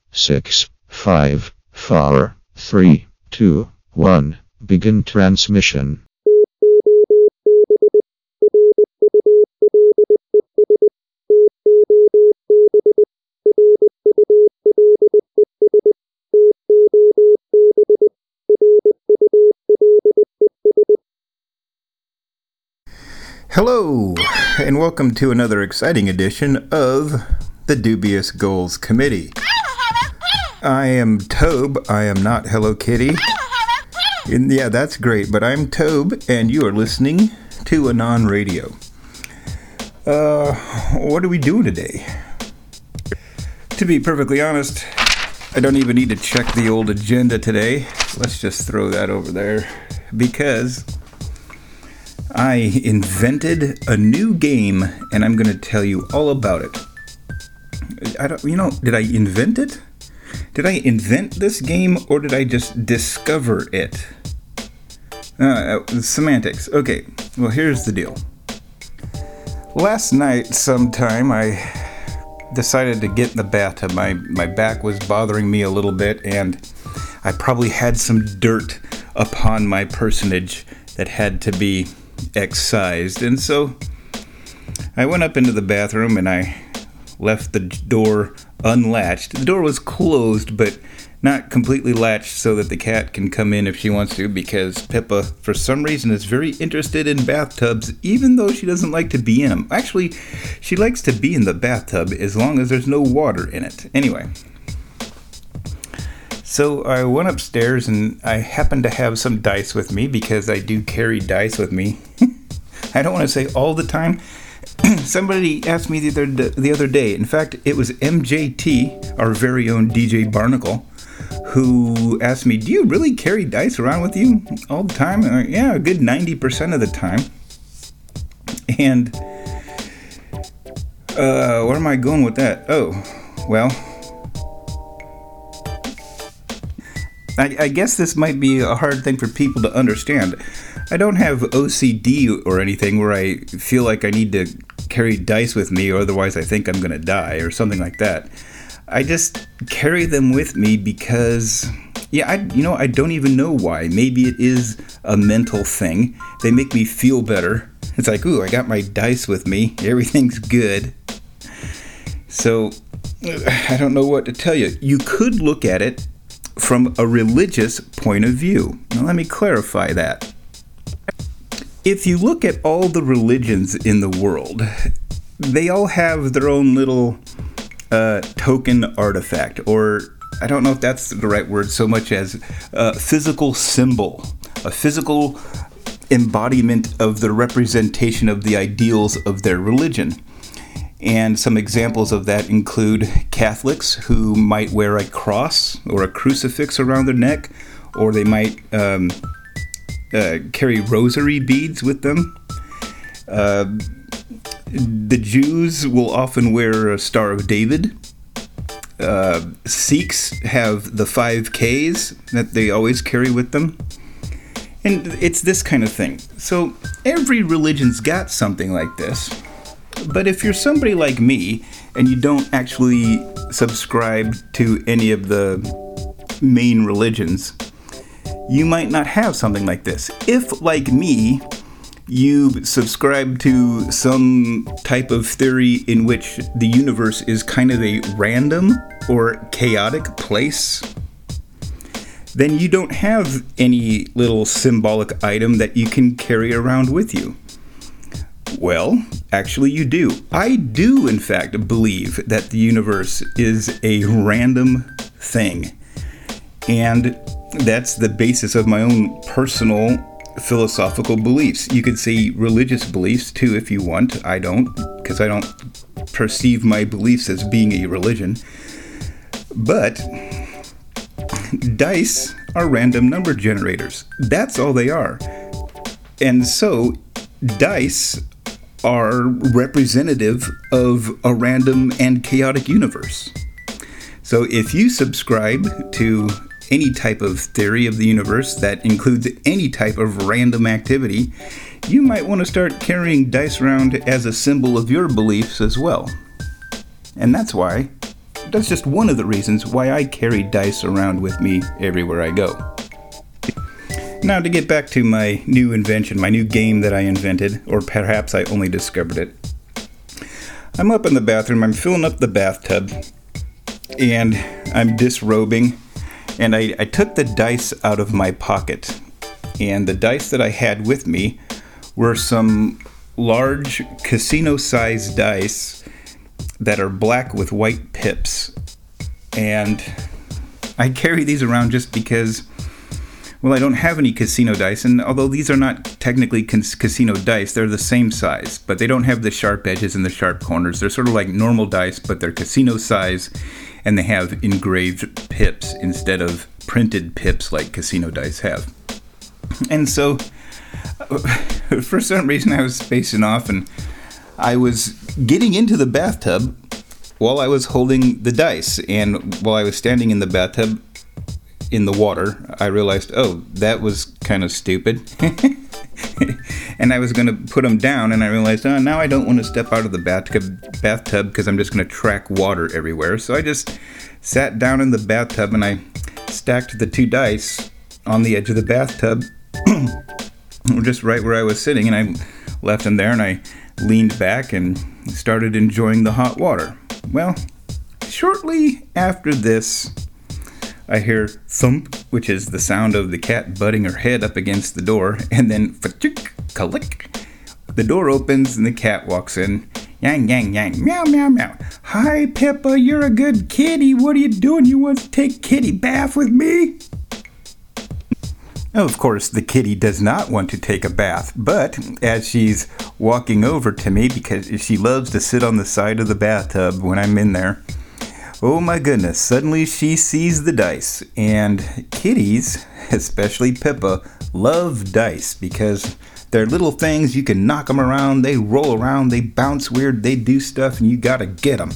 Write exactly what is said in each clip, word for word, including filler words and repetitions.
six, five, four, three, two, one. Begin transmission. Hello, and welcome to another exciting edition of the Dubious Goals Committee. I am Tobe. I am not Hello Kitty. And yeah, that's great, but I'm Tobe, and you are listening to Anon Radio. Uh, what are we doing today? To be perfectly honest, I don't even need to check the old agenda today. Let's just throw that over there, because I invented a new game, and I'm going to tell you all about it. I don't, you know, did I invent it? Did I invent this game, or did I just discover it? Uh, semantics. Okay, well, here's the deal. Last night, sometime, I decided to get in the bathtub. My, my back was bothering me a little bit, and I probably had some dirt upon my personage that had to be excised. And so I went up into the bathroom, and I left the door unlatched. The door was closed, but not completely latched so that the cat can come in if she wants to, because Pippa, for some reason, is very interested in bathtubs, even though she doesn't like to be in them. Actually, she likes to be in the bathtub as long as there's no water in it. Anyway, so I went upstairs, and I happened to have some dice with me, because I do carry dice with me. I don't want to say all the time. Somebody asked me the other, the other day, in fact, it was M J T, our very own D J Barnacle, who asked me, do you really carry dice around with you all the time? And I, yeah, a good ninety percent of the time. And uh, where am I going with that? Oh, well, I, I guess this might be a hard thing for people to understand. I don't have O C D or anything where I feel like I need to carry dice with me, or otherwise I think I'm going to die, or something like that. I just carry them with me because, yeah, I, you know, I don't even know why. Maybe it is a mental thing. They make me feel better. It's like, ooh, I got my dice with me. Everything's good. So, I don't know what to tell you. You could look at it from a religious point of view. Now, let me clarify that. If you look at all the religions in the world, they all have their own little uh, token artifact, or I don't know if that's the right word so much as a physical symbol, a physical embodiment of the representation of the ideals of their religion. And some examples of that include Catholics, who might wear a cross or a crucifix around their neck, or they might um, uh, carry rosary beads with them. Uh, the Jews will often wear a Star of David. Uh, Sikhs have the five Ks that they always carry with them. And it's this kind of thing. So every religion's got something like this. But if you're somebody like me, and you don't actually subscribe to any of the main religions, you might not have something like this. If, like me, you subscribe to some type of theory in which the universe is kind of a random or chaotic place, then you don't have any little symbolic item that you can carry around with you. Well, actually you do. I do, in fact, believe that the universe is a random thing. And that's the basis of my own personal philosophical beliefs. You could say religious beliefs, too, if you want. I don't, because I don't perceive my beliefs as being a religion. But dice are random number generators. That's all they are. And so, dice are representative of a random and chaotic universe. So if you subscribe to any type of theory of the universe that includes any type of random activity, you might want to start carrying dice around as a symbol of your beliefs as well. And that's why that's just one of the reasons why I carry dice around with me everywhere I go. Now to get back to my new invention, my new game that I invented, or perhaps I only discovered it. I'm up in the bathroom, I'm filling up the bathtub, and I'm disrobing, and I, I took the dice out of my pocket. And the dice that I had with me were some large casino-sized dice that are black with white pips. And I carry these around just because, well, I don't have any casino dice, and although these are not technically cas- casino dice, they're the same size, but they don't have the sharp edges and the sharp corners. They're sort of like normal dice, but they're casino size, and they have engraved pips instead of printed pips like casino dice have. And so, for some reason, I was spacing off, and I was getting into the bathtub while I was holding the dice, and while I was standing in the bathtub in the water, I realized, oh, that was kind of stupid. And I was going to put them down, and I realized, oh, now I don't want to step out of the bathtub bathtub because I'm just going to track water everywhere. So I just sat down in the bathtub, and I stacked the two dice on the edge of the bathtub, just right where I was sitting, and I left them there, and I leaned back and started enjoying the hot water. Well, shortly after this, I hear thump, which is the sound of the cat butting her head up against the door, and then fa-chick, ka-lick. The door opens and the cat walks in. Yang, yang, yang, meow, meow, meow. Hi, Pippa, you're a good kitty. What are you doing? You want to take kitty bath with me? Now, of course, the kitty does not want to take a bath, but as she's walking over to me, because she loves to sit on the side of the bathtub when I'm in there, oh my goodness, suddenly she sees the dice. And kitties, especially Pippa, love dice because they're little things. You can knock them around, they roll around, they bounce weird, they do stuff, and you gotta get them.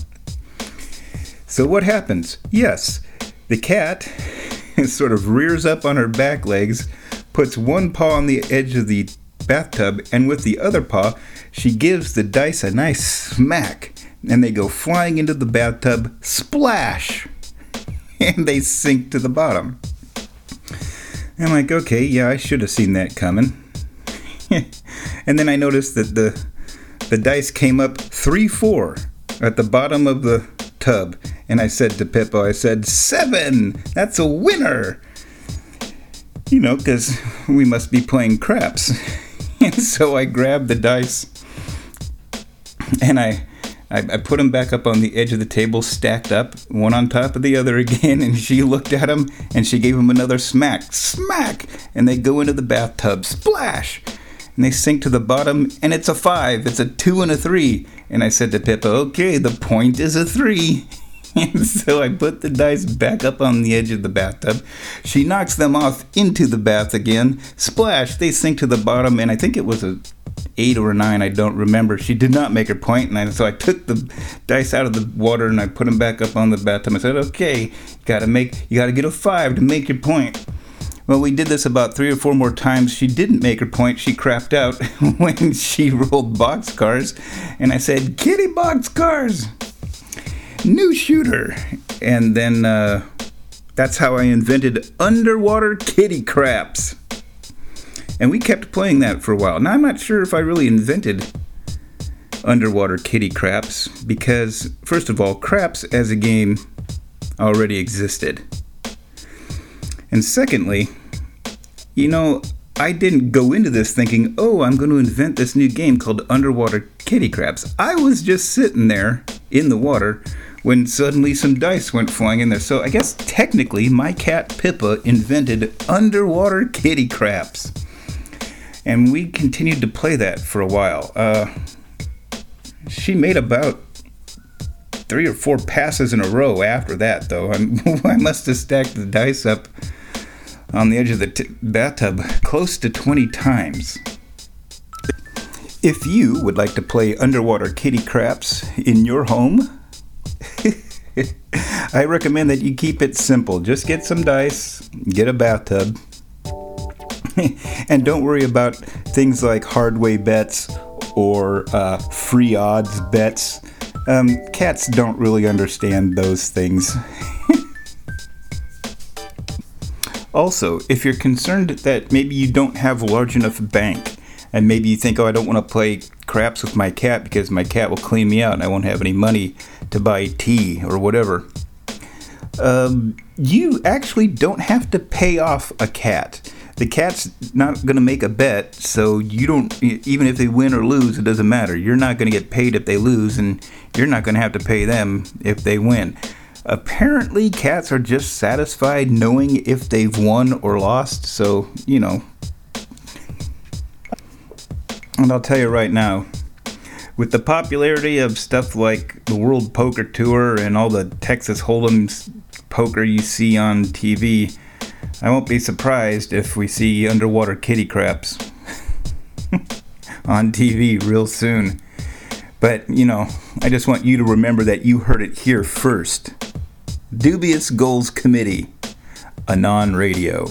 So what happens? Yes, the cat sort of rears up on her back legs, puts one paw on the edge of the bathtub, and with the other paw, she gives the dice a nice smack. And they go flying into the bathtub, splash! And they sink to the bottom. I'm like, okay, yeah, I should have seen that coming. And then I noticed that the the dice came up three four at the bottom of the tub. And I said to Pippa, I said, seven! That's a winner! You know, because we must be playing craps. And so I grabbed the dice, and I... I, I put them back up on the edge of the table, stacked up, one on top of the other again, and she looked at them, and she gave them another smack. Smack! And they go into the bathtub. Splash! And they sink to the bottom, and it's a five. It's a two and a three. And I said to Pippa, okay, the point is a three. And so I put the dice back up on the edge of the bathtub. She knocks them off into the bath again. Splash! They sink to the bottom, and I think it was a eight or a nine, I don't remember. She did not make her point, and I, so I took the dice out of the water and I put them back up on the bathtub. I said, okay, you gotta make, you gotta get a five to make your point. Well, we did this about three or four more times. She didn't make her point. She crapped out when she rolled boxcars, and I said, kitty boxcars, new shooter. And then uh, that's how I invented underwater kitty craps. And we kept playing that for a while. Now, I'm not sure if I really invented underwater kitty craps, because, first of all, craps as a game already existed. And secondly, you know, I didn't go into this thinking, oh, I'm going to invent this new game called Underwater Kitty Craps. I was just sitting there in the water when suddenly some dice went flying in there. So I guess technically my cat Pippa invented Underwater Kitty Craps. And we continued to play that for a while. Uh, she made about three or four passes in a row after that, though. I'm, I must have stacked the dice up on the edge of the t- bathtub close to twenty times. If you would like to play Underwater Kitty Craps in your home, I recommend that you keep it simple. Just get some dice, get a bathtub, and don't worry about things like hardway bets or uh, free odds bets. Um, cats don't really understand those things. Also, if you're concerned that maybe you don't have a large enough bank, and maybe you think, oh, I don't want to play craps with my cat because my cat will clean me out and I won't have any money to buy tea or whatever. Um, you actually don't have to pay off a cat. The cat's not going to make a bet, so you don't, even if they win or lose, it doesn't matter. You're not going to get paid if they lose, and you're not going to have to pay them if they win. Apparently, cats are just satisfied knowing if they've won or lost, so, you know. And I'll tell you right now, with the popularity of stuff like the World Poker Tour and all the Texas Hold'em poker you see on T V, I won't be surprised if we see underwater kitty craps on T V real soon. But, you know, I just want you to remember that you heard it here first. Dubious Goals Committee, Anon Radio.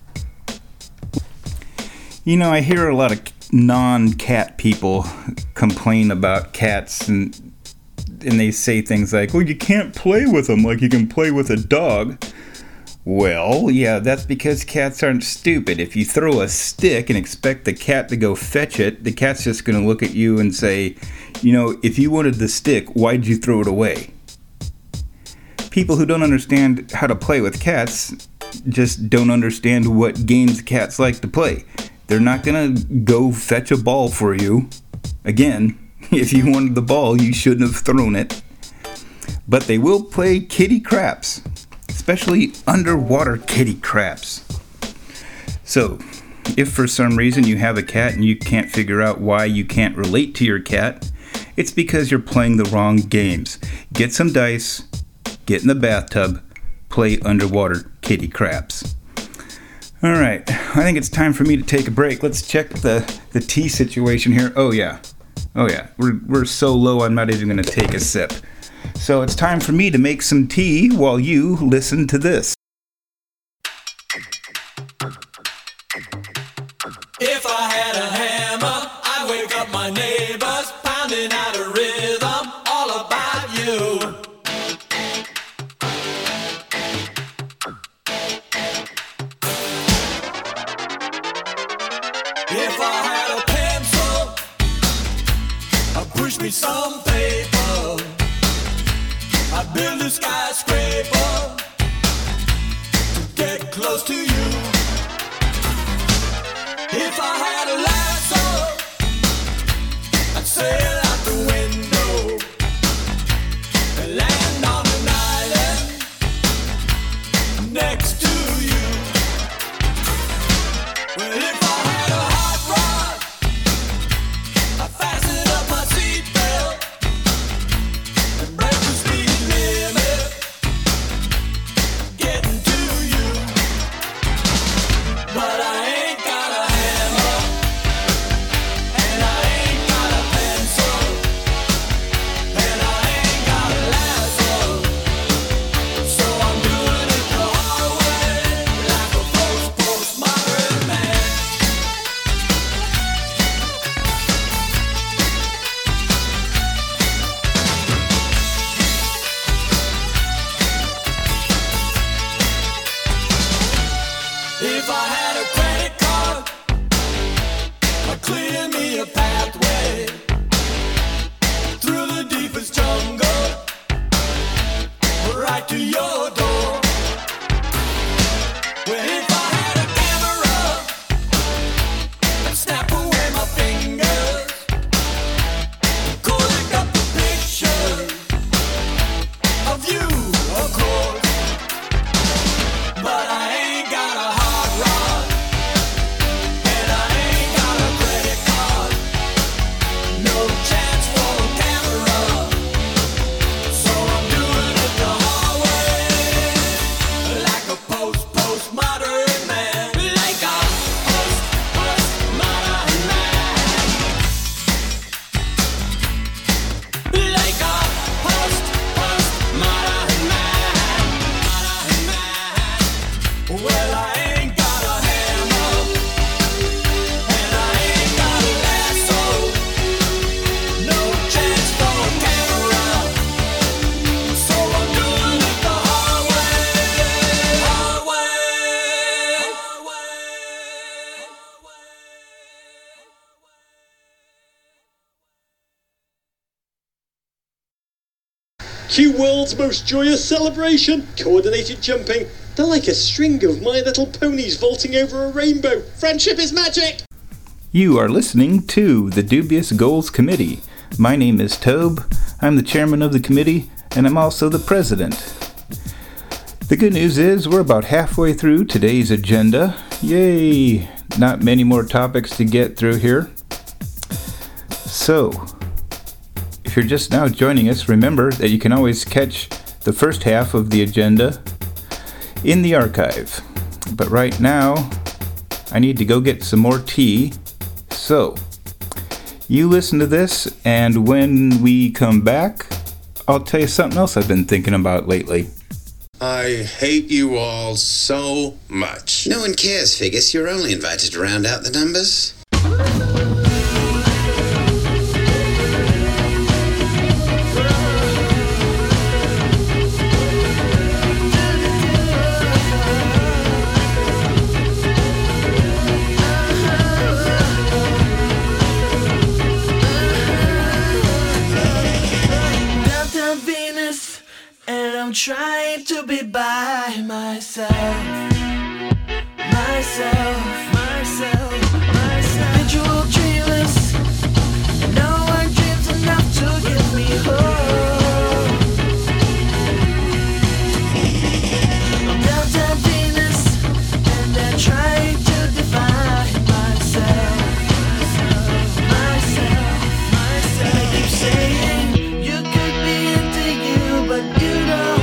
You know, I hear a lot of non-cat people complain about cats, and and they say things like, well, you can't play with them like you can play with a dog. Well, yeah, that's because cats aren't stupid. If you throw a stick and expect the cat to go fetch it, the cat's just going to look at you and say, you know, if you wanted the stick, why'd you throw it away? People who don't understand how to play with cats just don't understand what games cats like to play. They're not going to go fetch a ball for you. Again, if you wanted the ball, you shouldn't have thrown it. But they will play kitty craps, especially underwater kitty craps. So, if for some reason you have a cat and you can't figure out why you can't relate to your cat, it's because you're playing the wrong games. Get some dice, get in the bathtub, play underwater kitty craps. Alright, I think it's time for me to take a break. Let's check the, the tea situation here. Oh yeah, oh yeah, we're, we're so low I'm not even going to take a sip. So it's time for me to make some tea while you listen to this. If I had a hammer, I'd wake up my neighbors, pounding out a rhythm all about you. If I had a pencil, I'd push me some paper. I'd build a skyscraper to get close to you. If I had a lasso, I'd sail out the window and land on an island next to you. Well, if I had a hot rod, I'd fasten up my seatbelt and break the speed limit, getting to you. But I ain't got a hammer, and I ain't got a pencil, and I ain't got a lasso. So I'm doing it the hard way, like a post-postmodern man. If I had a credit card, I'd clear me a pathway through the deepest jungle, right to your door. Well, if I had a camera, I'd snap away my fingers, collect up the pictures of you, of course. But I ain't got a hot rod, and I ain't got a credit card, no chance for a camera. So I'm doing it the hard way, you world's most joyous celebration. Coordinated jumping. They're like a string of My Little Ponies vaulting over a rainbow. Friendship is magic! You are listening to the Dubious Goals Committee. My name is Tobe. I'm the chairman of the committee, and I'm also the president. The good news is we're about halfway through today's agenda. Yay! Not many more topics to get through here. So, if you're just now joining us, remember that you can always catch the first half of the agenda in the archive. But right now, I need to go get some more tea. So, you listen to this, and when we come back, I'll tell you something else I've been thinking about lately. I hate you all so much. No one cares, Figgis. You're only invited to round out the numbers. I'm trying to be by myself, myself, myself, myself. Visual dreamers, no one dreams enough to get me home. I'm downtown Venus, and I'm trying to define myself, myself, myself. I keep saying you could be into you, but you don't.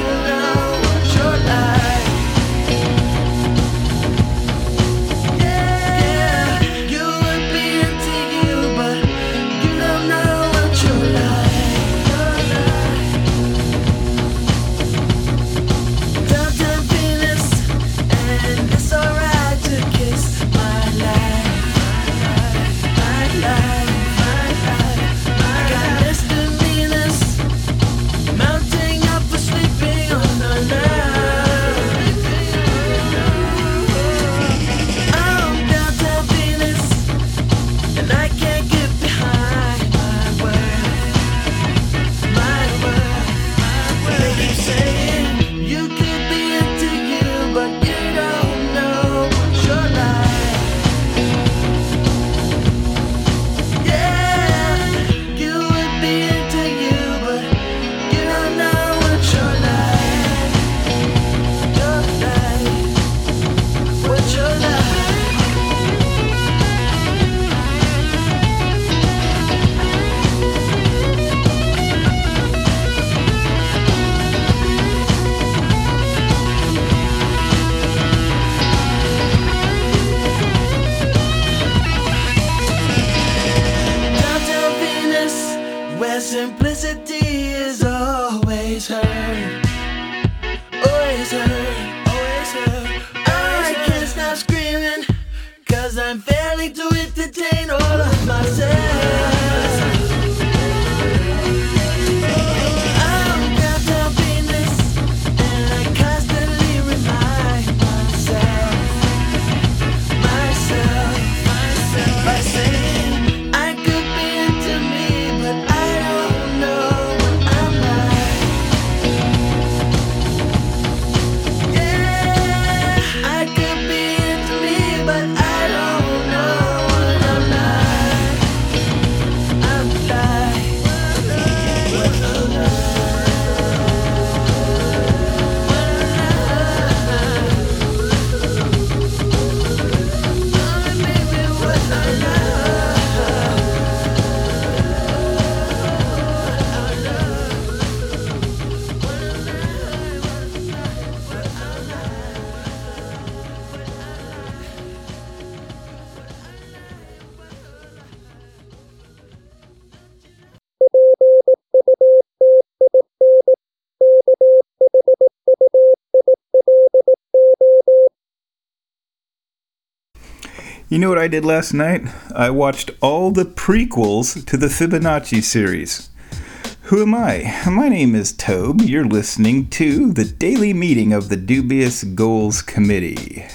You know what I did last night? I watched all the prequels to the Fibonacci series. Who am I? My name is Tobe. You're listening to the daily meeting of the Dubious Goals Committee.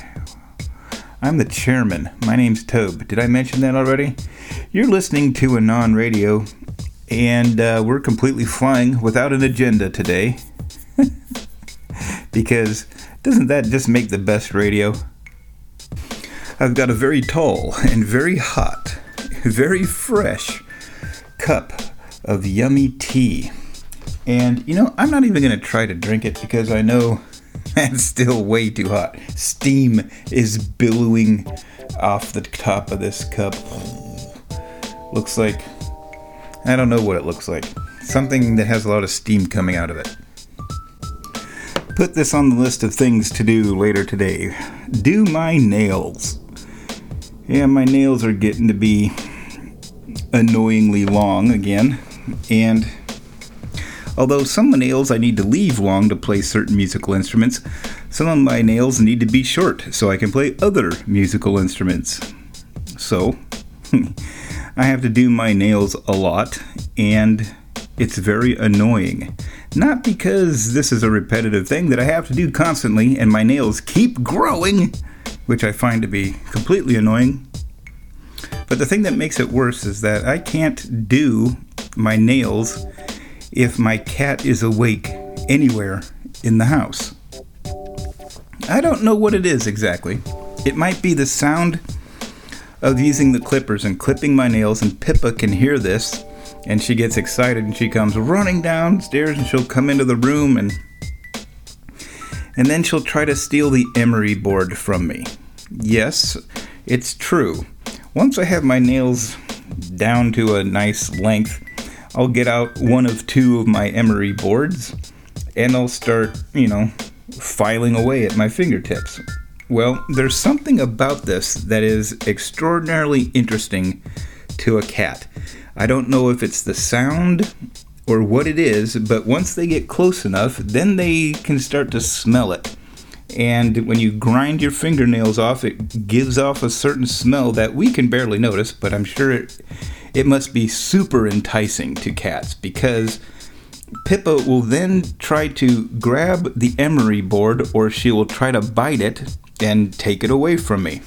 I'm the chairman. My name's Tobe. Did I mention that already? You're listening to Anon Radio, And uh, we're completely flying without an agenda today. Because doesn't that just make the best radio? I've got a very tall and very hot, very fresh cup of yummy tea. And, you know, I'm not even going to try to drink it because I know that's still way too hot. Steam is billowing off the top of this cup. Looks like, I don't know what it looks like. Something that has a lot of steam coming out of it. Put this on the list of things to do later today. Do my nails. Yeah, my nails are getting to be annoyingly long again. And although some nails I need to leave long to play certain musical instruments, some of my nails need to be short so I can play other musical instruments. So, I have to do my nails a lot, and it's very annoying. Not because this is a repetitive thing that I have to do constantly and my nails keep growing, which I find to be completely annoying. But the thing that makes it worse is that I can't do my nails if my cat is awake anywhere in the house. I don't know what it is exactly. It might be the sound of using the clippers and clipping my nails, and Pippa can hear this. And she gets excited and she comes running downstairs and she'll come into the room and and then she'll try to steal the emery board from me. Yes, it's true. Once I have my nails down to a nice length, I'll get out one of two of my emery boards and I'll start, you know, filing away at my fingertips. Well, there's something about this that is extraordinarily interesting to a cat. I don't know if it's the sound or what it is, but once they get close enough, then they can start to smell it. And when you grind your fingernails off, it gives off a certain smell that we can barely notice, but I'm sure it, it must be super enticing to cats, because Pippa will then try to grab the emery board, or she will try to bite it and take it away from me.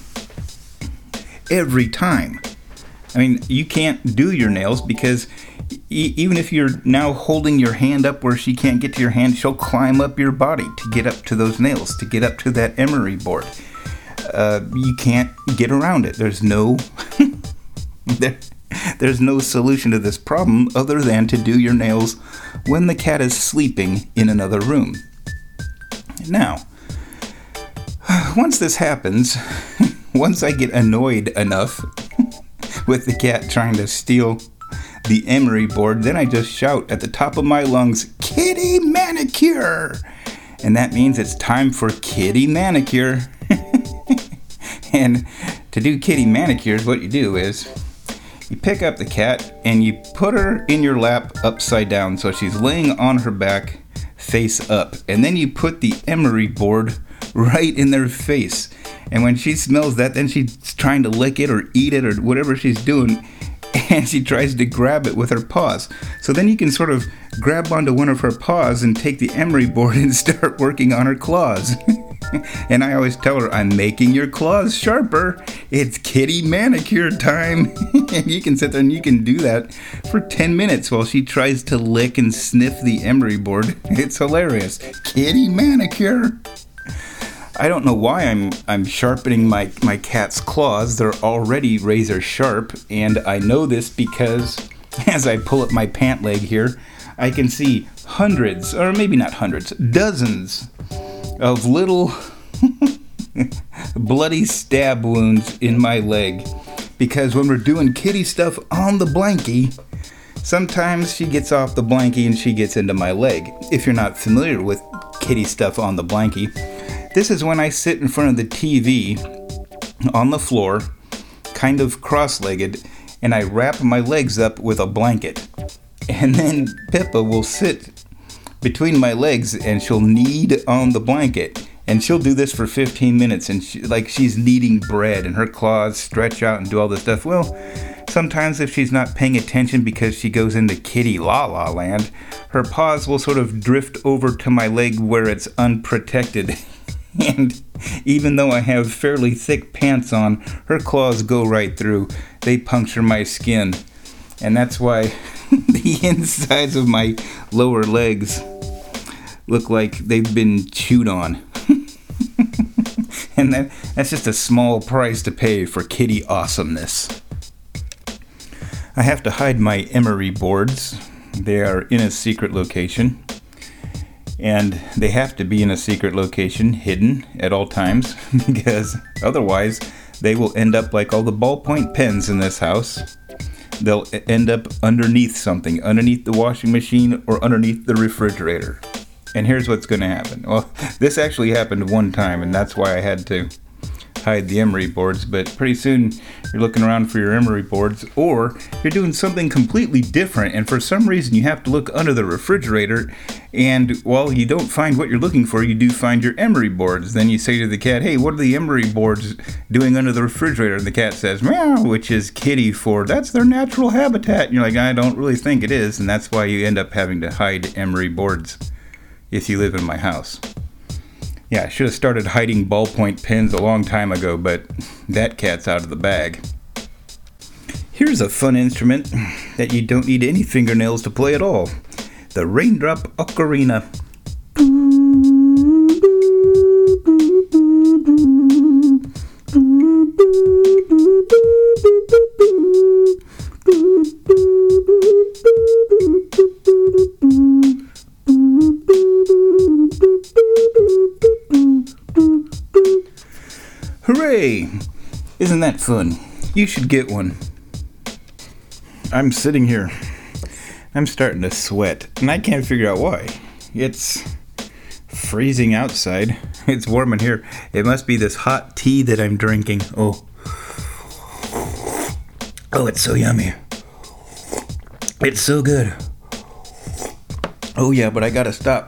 Every time. I mean, you can't do your nails because e- even if you're now holding your hand up where she can't get to your hand, she'll climb up your body to get up to those nails, to get up to that emery board. Uh, you can't get around it. There's no there, there's no solution to this problem other than to do your nails when the cat is sleeping in another room. Now, once this happens, once I get annoyed enough with the cat trying to steal the emery board, then I just shout at the top of my lungs, "Kitty manicure!" And that means it's time for kitty manicure. And to do kitty manicures, what you do is you pick up the cat and you put her in your lap upside down so she's laying on her back face up, and then you put the emery board right in their face. And when she smells that, then she's trying to lick it or eat it or whatever she's doing, and she tries to grab it with her paws. So then you can sort of grab onto one of her paws and take the emery board and start working on her claws. And I always tell her, "I'm making your claws sharper. It's kitty manicure time." And you can sit there and you can do that for ten minutes while she tries to lick and sniff the emery board. It's hilarious. Kitty manicure. I don't know why I'm I'm sharpening my, my cat's claws. They're already razor sharp, and I know this because as I pull up my pant leg here, I can see hundreds, or maybe not hundreds, dozens of little bloody stab wounds in my leg. Because when we're doing kitty stuff on the blankie, sometimes she gets off the blankie and she gets into my leg. If you're not familiar with kitty stuff on the blankie, this is when I sit in front of the T V on the floor, kind of cross-legged, and I wrap my legs up with a blanket. And then Pippa will sit between my legs and she'll knead on the blanket. And she'll do this for fifteen minutes, and she, like she's kneading bread, and her claws stretch out and do all this stuff. Well, sometimes if she's not paying attention because she goes into kitty la-la land, her paws will sort of drift over to my leg where it's unprotected. And even though I have fairly thick pants on, her claws go right through. They puncture my skin. And that's why the insides of my lower legs look like they've been chewed on. And that, that's just a small price to pay for kitty awesomeness. I have to hide my emery boards. They are in a secret location. And they have to be in a secret location, hidden at all times, because otherwise they will end up like all the ballpoint pens in this house. They'll end up underneath something, underneath the washing machine or underneath the refrigerator. And here's what's going to happen. Well, this actually happened one time, and that's why I had to hide the emery boards. But pretty soon, you're looking around for your emery boards, or you're doing something completely different, and for some reason, you have to look under the refrigerator, and while you don't find what you're looking for, you do find your emery boards. Then you say to the cat, hey, what are the emery boards doing under the refrigerator? And the cat says, meow, which is kitty for, that's their natural habitat. And you're like, I don't really think it is, and that's why you end up having to hide emery boards if you live in my house. Yeah, I should have started hiding ballpoint pens a long time ago, but that cat's out of the bag. Here's a fun instrument that you don't need any fingernails to play at all. The Raindrop Ocarina. Hooray! Isn't that fun? You should get one. I'm sitting here. I'm starting to sweat, and I can't figure out why. It's freezing outside. It's warm in here. It must be this hot tea that I'm drinking. Oh. Oh, it's so yummy. It's so good. Oh yeah, but I gotta stop.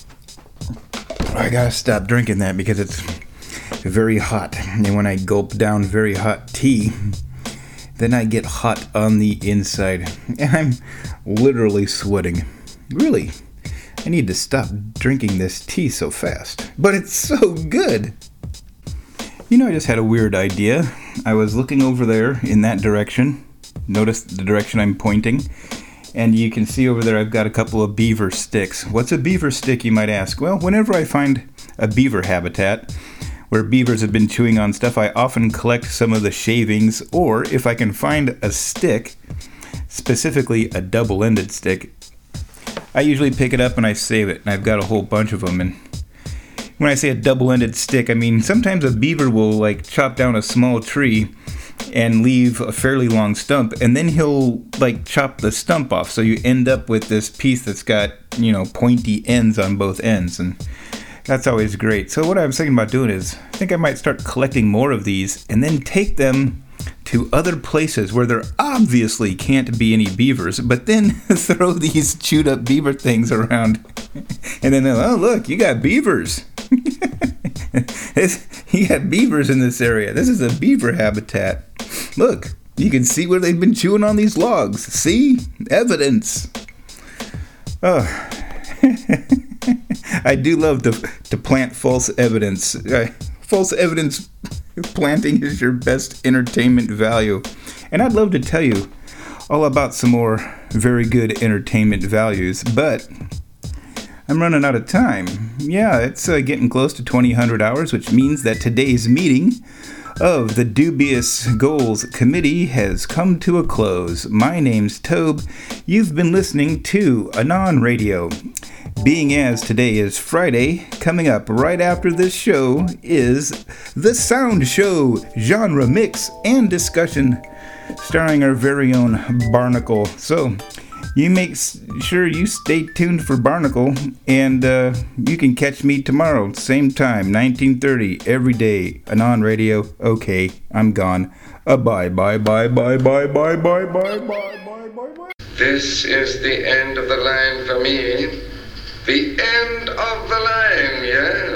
I gotta stop drinking that because it's very hot. And when I gulp down very hot tea, then I get hot on the inside. And I'm literally sweating. Really, I need to stop drinking this tea so fast. But it's so good. You know, I just had a weird idea. I was looking over there in that direction. Notice the direction I'm pointing. And you can see over there I've got a couple of beaver sticks. What's a beaver stick, you might ask? Well, whenever I find a beaver habitat where beavers have been chewing on stuff, I often collect some of the shavings, or if I can find a stick, specifically a double-ended stick, I usually pick it up and I save it, and I've got a whole bunch of them. And when I say a double-ended stick, I mean sometimes a beaver will like chop down a small tree and leave a fairly long stump, and then he'll like chop the stump off, so you end up with this piece that's got, you know, pointy ends on both ends, and that's always great. So what I was thinking about doing is, I think I might start collecting more of these and then take them to other places where there obviously can't be any beavers, but then throw these chewed up beaver things around. And then they'll, oh look, you got beavers. You got beavers in this area. This is a beaver habitat. Look, you can see where they've been chewing on these logs. See? Evidence. Oh. I do love to to plant false evidence. Uh, false evidence planting is your best entertainment value. And I'd love to tell you all about some more very good entertainment values, but I'm running out of time. Yeah, it's uh, getting close to twenty hundred hours, which means that today's meeting of the Dubious Goals Committee has come to a close. My name's Tobe. You've been listening to Anon Radio. Being as today is Friday, coming up right after this show is The Sound Show, genre mix and discussion, starring our very own Barnacle. So, you make sure you stay tuned for Barnacle, and uh, you can catch me tomorrow, same time, nineteen thirty, every day, Anon Radio. Okay, I'm gone. Uh, bye, bye, bye, bye, bye, bye, bye, bye, bye, bye, bye, bye. This is the end of the line for me. The end of the line, yes.